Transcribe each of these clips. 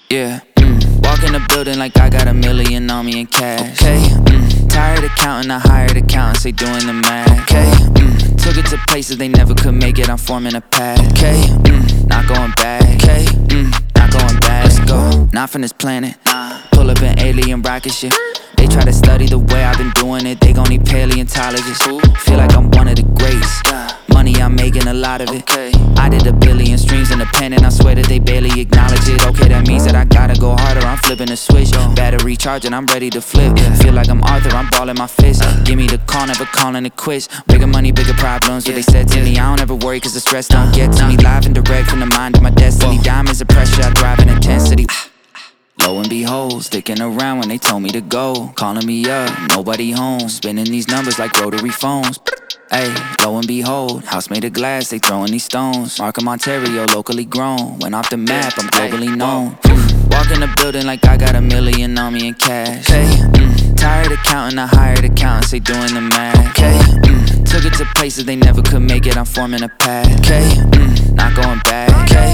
Yeah, walk in the building like I got $1 million on me in cash. Okay, tired of counting, I hired accountants, they doing the math. Okay, took it to places they never could make it, I'm forming a path. Okay, not going back. Okay, not going back. Let's go, not from this planet. Pull up in alien rocket shit. They try to study the way I've been doing it, they gon' need paleontologists. Feel like I'm one of the greats. Money, I'm making a lot of it. I did 1 billion streams in the pen and I swear that they barely acknowledge it. Okay, that means that I gotta go harder, I'm flipping the switch. Battery charging, I'm ready to flip. Feel like I'm Arthur, I'm balling my fist. Give me the call, never calling it quits. Bigger money, bigger problems, what they said to me. I don't ever worry cause the stress don't get to me. Live and direct from the mind of my destiny. Diamonds of pressure, I drive in intensity. Lo and behold, sticking around when they told me to go. Calling me up, nobody home. Spinning these numbers like rotary phones. Ayy, lo and behold, house made of glass, they throwing these stones. Markham, Ontario, locally grown. Went off the map, I'm globally known. Walk in the building like I got $1 million on me in cash. Tired of counting, I hired accountants, they doing the math. Took it to places they never could make it, I'm forming a path. Not going back.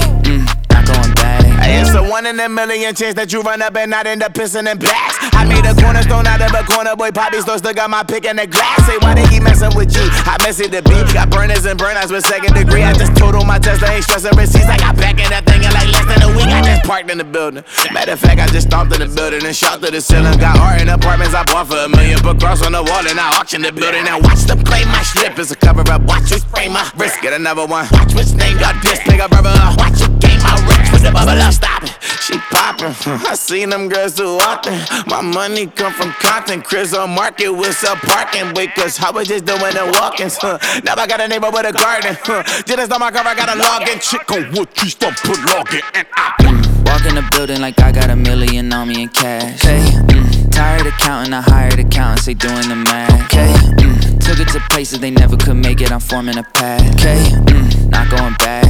Not going back. It's a 1 in a million chance that you run up and not end up pissing in blacks. I made a cornerstone out of a corner, boy, Poppy store still got my pick in the glass. Say, why they keep messing with you? I mess it to be. Got burners and burnouts with 2nd degree. I just totaled my test, I ain't stressing receipts. I got back in that thing in like less than a week. I just parked in the building. Matter of fact, I just stomped in the building and shot to the ceiling. Got art in apartments I bought for $1 million. Put cross on the wall and I auction the building. Now watch them play my slip as a cover up. Watch me spray my wrist, get another one. Watch which name got this. Pick up brother up. Watch you game my rich with the bubble up. Stop it. She poppin', I seen them girls too often. My money come from Compton, Chris on market with some parking. Because I was just doing the walk-ins. Now I got a neighbor with a garden. Just on my car, I got a login. Chick on wood trees, don't put login. And walk in the building like I got $1 million on me in cash. Tired of counting, I hired accountants, they doing the math. Took it to places they never could make it, I'm forming a path. Not going back.